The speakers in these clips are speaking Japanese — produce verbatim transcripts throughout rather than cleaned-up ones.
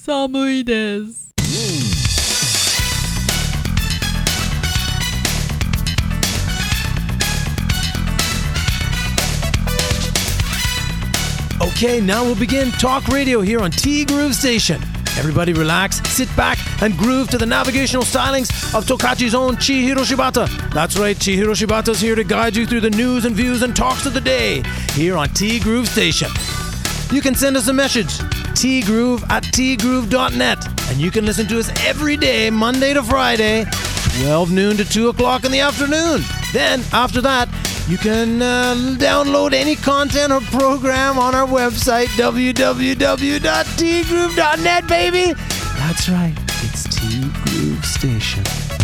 寒いです。 Okay, now we'll begin Talk Radio here on T Groove Station. Everybody relax, sit back, and groove to the navigational stylings of Tokachi's own Chihiro Shibata. That's right, Chihiro Shibata's here to guide you through the news and views and talks of the day here on T Groove Station. You can send us a message, tgroove at tgroove dot net, and you can listen to us every day, Monday to Friday, twelve noon to two o'clock in the afternoon. Then, after that, you can uh, download any content or program on our website, w w w dot t groove dot net, baby. That's right, it's T Groove Station.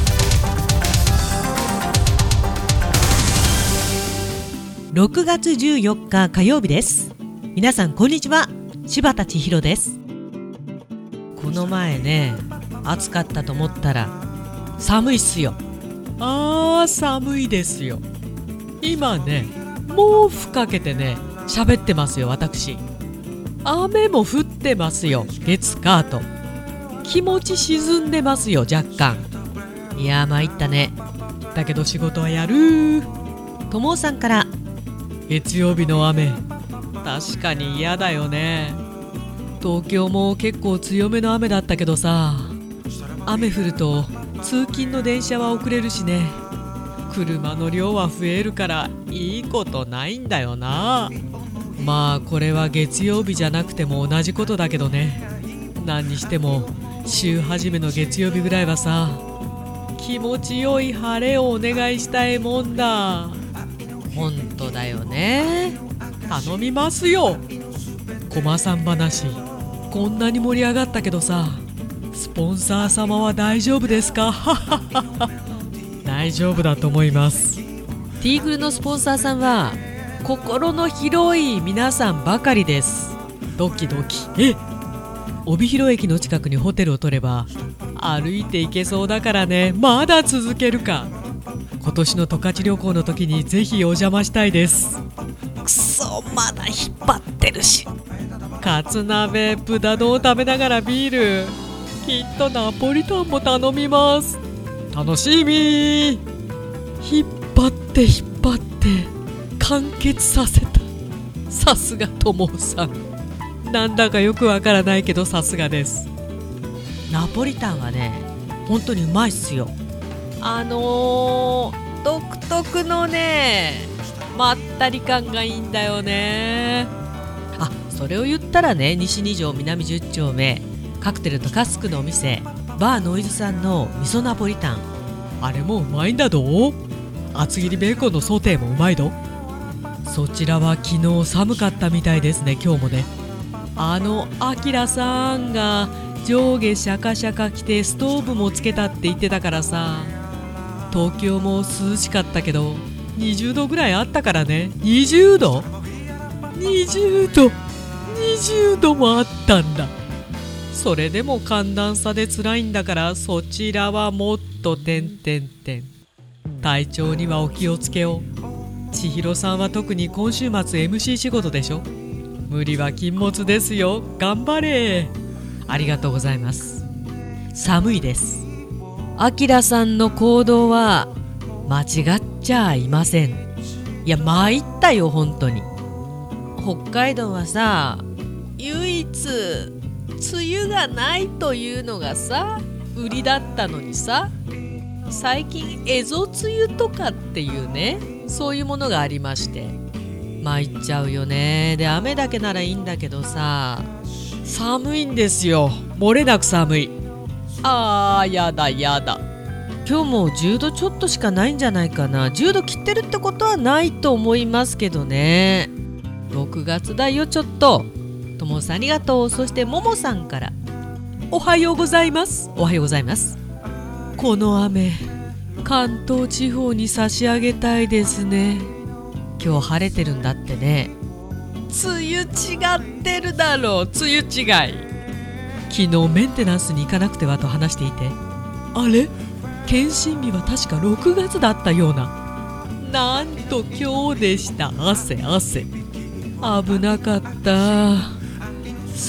ろくがつじゅうよっか火曜日です。皆さんこんにちは、柴田千尋です。この前ね、暑かったと思ったら寒いっすよ。あー寒いですよ。今ね、毛布かけてね喋ってますよ。私雨も降ってますよ。月火と気持ち沈んでますよ、若干。いや参ったね。だけど仕事はやる。ともさんから、月曜日の雨確かに嫌だよね。東京も結構強めの雨だったけどさ、雨降ると通勤の電車は遅れるしね、車の量は増えるからいいことないんだよな。まあこれは月曜日じゃなくても同じことだけどね。何にしても週始めの月曜日ぐらいはさ、気持ちよい晴れをお願いしたいもんだ。ほんとだよね。頼みますよ。コマさん話こんなに盛り上がったけどさ、スポンサー様は大丈夫ですか？大丈夫だと思います。ティーグルのスポンサーさんは心の広い皆さんばかりです。ドキドキ。え、帯広駅の近くにホテルを取れば歩いて行けそうだからね。まだ続けるか。今年の十勝旅行の時にぜひお邪魔したいです。くそ、まだ引っ張ってるし。カツ鍋豚丼を食べながらビール、きっとナポリタンも頼みます。楽しみ。引っ張って引っ張って完結させた。さすがともさん。なんだかよくわからないけどさすがです。ナポリタンはね本当にうまいっすよ。あのー、独特のねまったり感がいいんだよね。あ、それを言ったらね、西に条南じゅっ丁目カクテルとカスクのお店バーノイズさんの味噌ナポリタン、あれもうまいんだど。厚切りベーコンのソテーもうまいど。そちらは昨日寒かったみたいですね。今日もね、あのアキラさんが上下シャカシャカ着てストーブもつけたって言ってたからさ、東京も涼しかったけどにじゅうどぐらいあったからね。にじゅうど ?にじゅうど ?にじゅうどもあったんだ。それでも寒暖差で辛いんだから、そちらはもっとてんてんてん。体調にはお気をつけよう。千尋さんは特に今週末 エムシー 仕事でしょ。無理は禁物ですよ。頑張れ。ありがとうございます。寒いです。あきらさんの行動は間違っちゃいません。いや参ったよ本当に。北海道はさ、唯一梅雨がないというのがさ売りだったのにさ、最近エゾ梅雨とかっていうね、そういうものがありまして参っちゃうよね。で雨だけならいいんだけどさ、寒いんですよ。漏れなく寒い。あーやだやだ。今日もじゅうどちょっとしかないんじゃないかな。じゅうど切ってるってことはないと思いますけどね。ろくがつだよちょっと。ともさんありがとう。そしてももさんから、おはようございます。おはようございます。この雨関東地方に差し上げたいですね。今日晴れてるんだってね。梅雨違ってるだろう。梅雨違い。昨日メンテナンスに行かなくてはと話していて、あれ検診日は確かろくがつだったような。なんと今日でした。汗汗。危なかった。すっ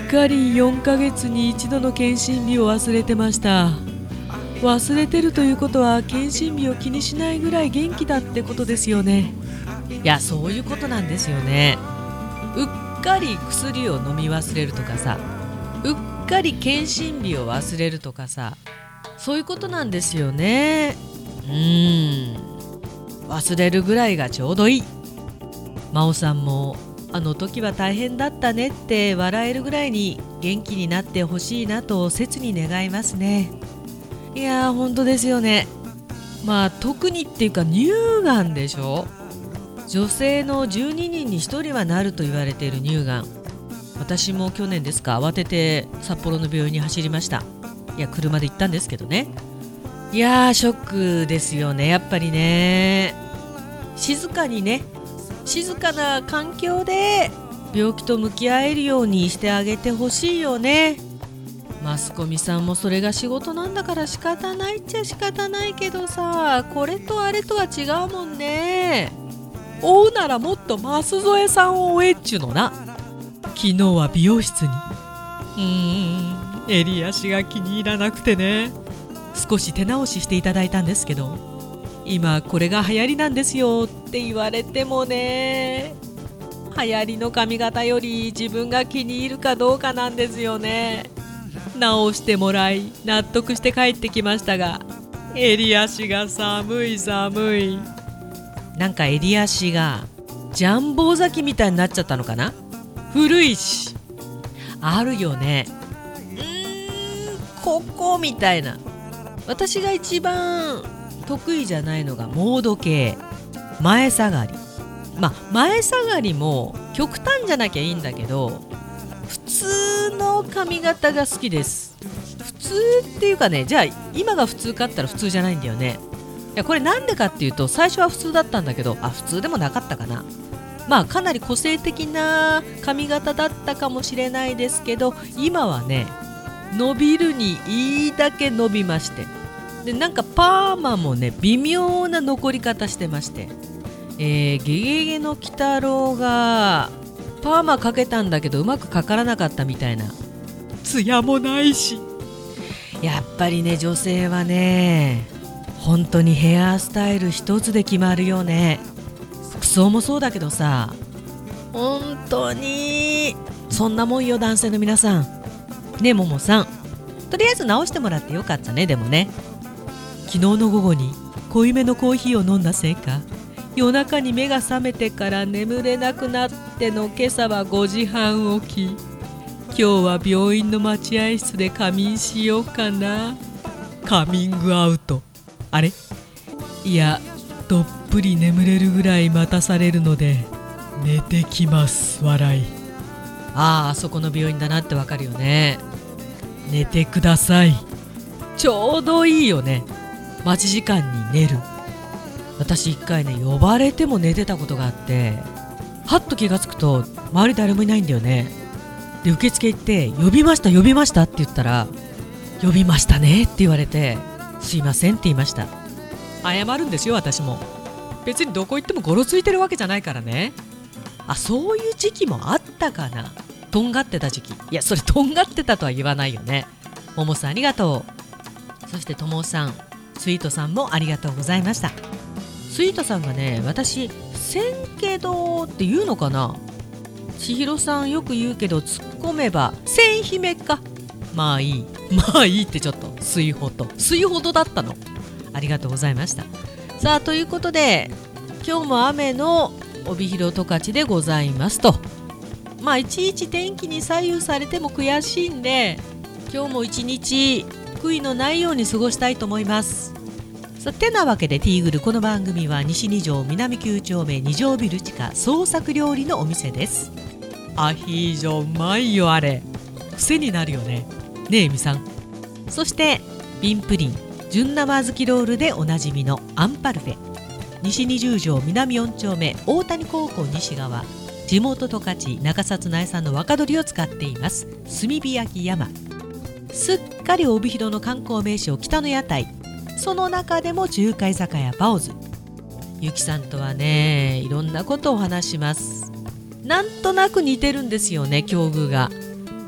かりよんかげつに一度の検診日を忘れてました。忘れてるということは検診日を気にしないぐらい元気だってことですよね。いや、そういうことなんですよね。うっかり薬を飲み忘れるとかさ、うっかり検診日を忘れるとかさ、そういうことなんですよね。うーん忘れるぐらいがちょうどいい。真央さんもあの時は大変だったねって笑えるぐらいに元気になってほしいなと切に願いますね。いやー本当ですよね。まあ特にっていうか乳がんでしょ。女性のじゅうににんにひとりはなると言われている乳がん。私も去年ですか、慌てて札幌の病院に走りました。いや車で行ったんですけどね。いやーショックですよね。やっぱりね、静かにね、静かな環境で病気と向き合えるようにしてあげてほしいよね。マスコミさんもそれが仕事なんだから仕方ないっちゃ仕方ないけどさ、これとあれとは違うもんね。追うならもっと舛添さんを追えっちゅうのな。昨日は美容室にうーん襟足が気に入らなくてね、少し手直ししていただいたんですけど、今これが流行りなんですよって言われてもね、流行りの髪型より自分が気に入るかどうかなんですよね。直してもらい納得して帰ってきましたが、襟足が寒い寒い。なんか襟足がジャンボ尾崎みたいになっちゃったのかな。古いし。あるよね。うーんここみたいな。私が一番得意じゃないのがモード系、前下がり。まあ前下がりも極端じゃなきゃいいんだけど、普通の髪型が好きです。普通っていうかね、じゃあ今が普通かったら普通じゃないんだよね。いやこれなんでかっていうと、最初は普通だったんだけど、あ普通でもなかったかな。まあかなり個性的な髪型だったかもしれないですけど、今はね伸びるにいいだけ伸びまして、でなんかパーマもね微妙な残り方してまして、えー、ゲゲゲの鬼太郎がパーマかけたんだけどうまくかからなかったみたいな。ツヤもないし。やっぱりね女性はね本当にヘアスタイル一つで決まるよね。服装もそうだけどさ、本当にそんなもんよ男性の皆さん。ねえももさん、とりあえず直してもらってよかったね。でもね、昨日の午後に濃いめのコーヒーを飲んだせいか、夜中に目が覚めてから眠れなくなっての今朝はごじはん起き。今日は病院の待合室で仮眠しようかな。カミングアウト。あれ、いやどっぷり眠れるぐらい待たされるので寝てきます。笑い。ああ、あそこの病院だなってわかるよね。寝てください。ちょうどいいよね、待ち時間に寝る。私一回ね呼ばれても寝てたことがあって、はっと気がつくと周り誰もいないんだよね。で受付行って呼びました呼びましたって言ったら、呼びましたねって言われて、すいませんって言いました。謝るんですよ私も。別にどこ行ってもゴロついてるわけじゃないからね。あ、そういう時期もあったかな。とんがってた時期。いやそれとんがってたとは言わないよね。ももさんありがとう。そしてともさん、スイートさんもありがとうございました。スイートさんがね、私せんけどって言うのかな。千尋さんよく言うけど突っ込めばせん姫か。まあいいまあいいってちょっと水ほど水ほどだったの。ありがとうございました。さあということで今日も雨の帯広十勝でございますと。まあいちいち天気に左右されても悔しいんで、今日も一日悔いのないように過ごしたいと思います。さてなわけでティーグル、この番組は西に条南きゅう丁目に条ビル地下創作料理のお店です。アヒージョうまいよあれ。癖になるよね。ねええみさん。そして瓶プリン、純生小豆ロールでおなじみのアンパルフェ。西にじゅう条南よん丁目大谷高校西側、地元十勝中札苗産の若鶏を使っています炭火焼き山。すっかり帯広の観光名所北の屋台、その中でも中華居酒屋バオズ。ゆきさんとはねいろんなことを話します。なんとなく似てるんですよね境遇が。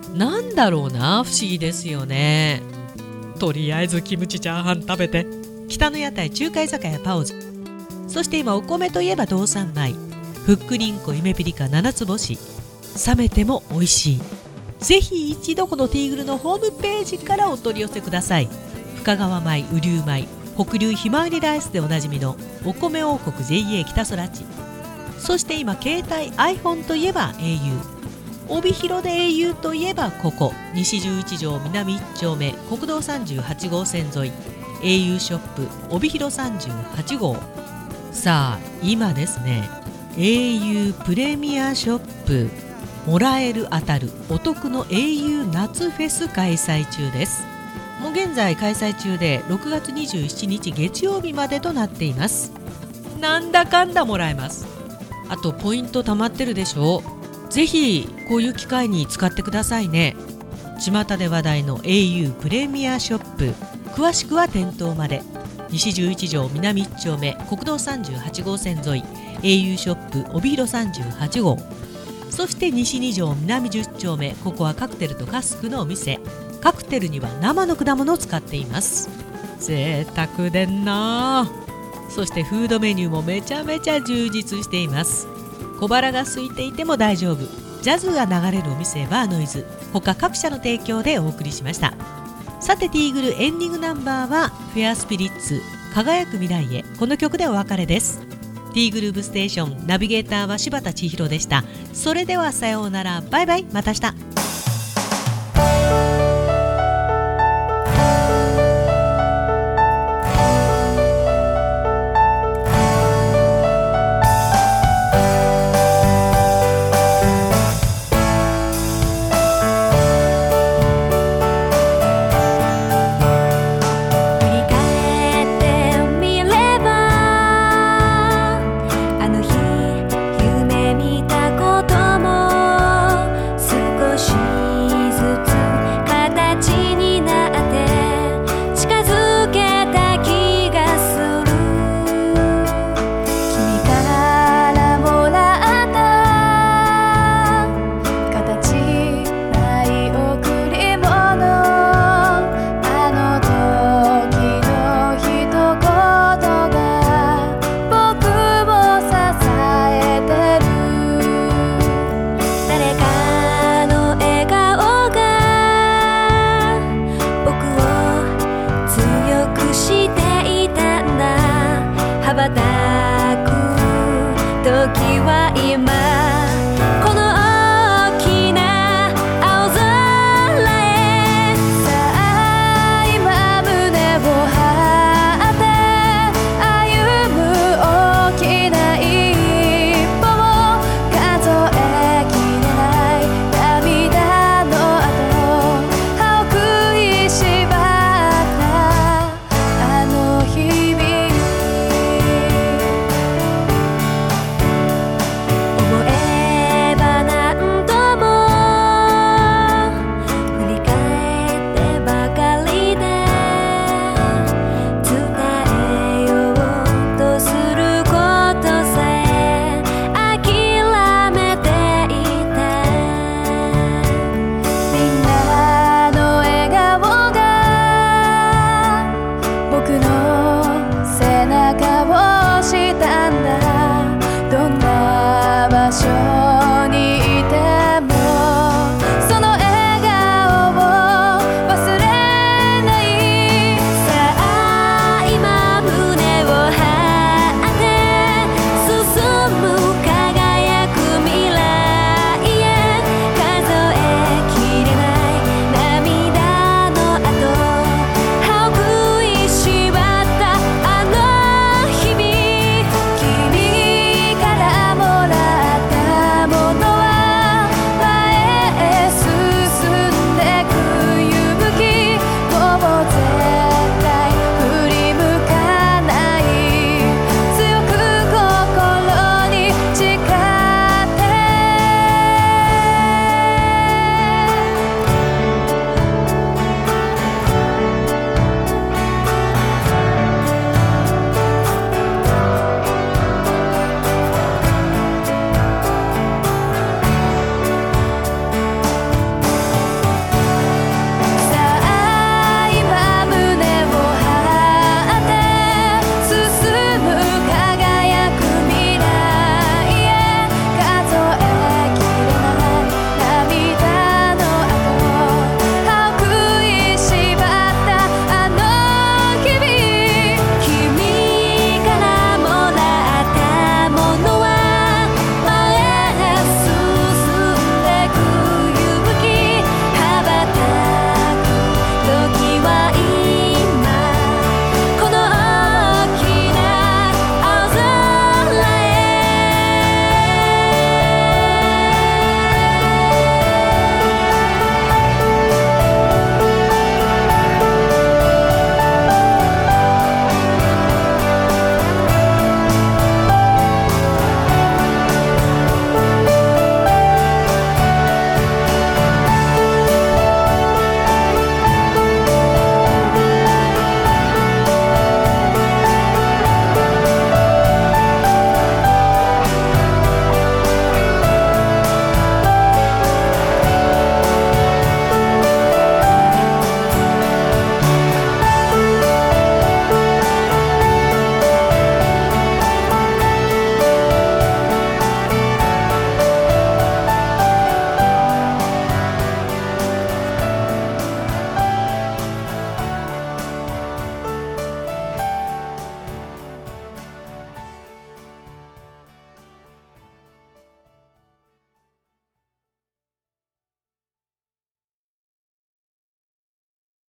なんだろうな、不思議ですよね。とりあえずキムチチャーハン食べて。北の屋台中華居酒屋パオズ。そして今お米といえば道産米、ふっくりんこゆめぴりか七つ星。冷めても美味しい。ぜひ一度このティーグルのホームページからお取り寄せください。深川米、雨竜米、北流ひまわりライスでおなじみのお米王国 ジェイエー 北空地。そして今携帯 iPhone といえば エーユー、 帯広で エーユー といえばここ西十一条南一丁目国道さんじゅうはち号線沿い エーユー ショップ帯広さんじゅうはち号。さあ今ですね、 エーユー プレミアショップもらえる当たるお得の エーユー 夏フェス開催中です。もう現在開催中でろくがつにじゅうしちにち月曜日までとなっています。なんだかんだもらえます。あとポイント貯まってるでしょう。ぜひこういう機会に使ってくださいね。巷で話題の エーユー プレミアショップ、詳しくは店頭まで。西十一条南一丁目国道さんじゅうはち号線沿い エーユー ショップ帯広さんじゅうはち号。そして西に条南じゅっ丁目、ここはカクテルとカスクのお店。カクテルには生の果物を使っています。贅沢でんな。そしてフードメニューもめちゃめちゃ充実しています。小腹が空いていても大丈夫、ジャズが流れるお店バーノイズ、他各社の提供でお送りしました。さてティーグルエンディングナンバーはフェアスピリッツ輝く未来へ、この曲でお別れです。ティーグルーブステーションナビゲーターは柴田千尋でした。それではさようなら、バイバイ、また明日。